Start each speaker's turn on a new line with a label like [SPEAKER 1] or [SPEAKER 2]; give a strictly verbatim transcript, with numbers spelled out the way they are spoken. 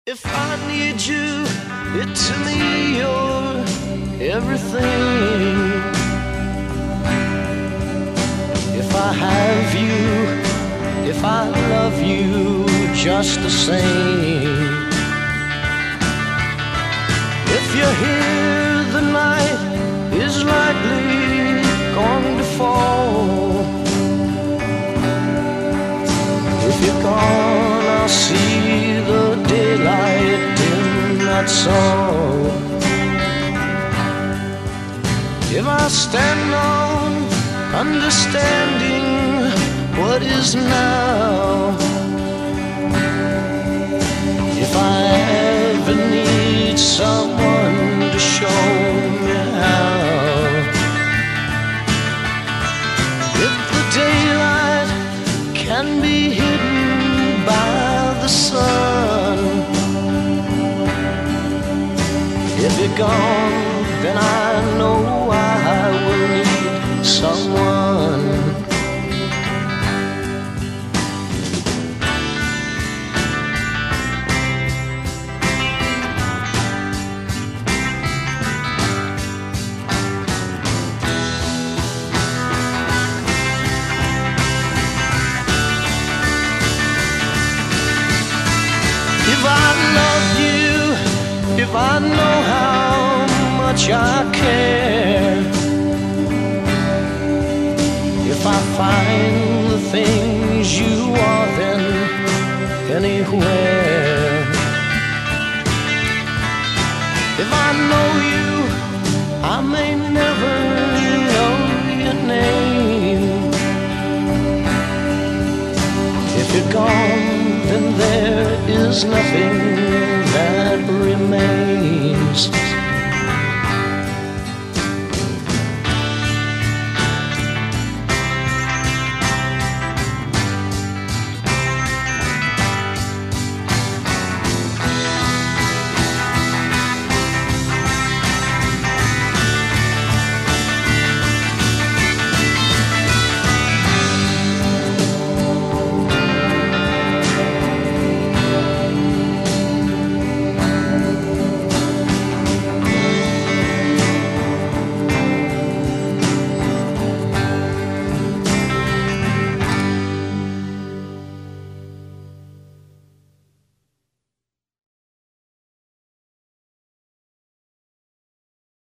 [SPEAKER 1] If I need you, it to me you're everything. If I have you, if I love you just the same. If you're here, the night is likely going to fall. If you're gone, I'll see the daylight in that soul. If I stand on understanding what is now, if I ever need someone to show me how, if the daylight can be hidden by the sun, if you're gone, then I know I will need someone. If I love you, if I know how much I care, if I find the things you are, then anywhere. If I know you, I may never know your name. If you're gone, then there is nothing that remains.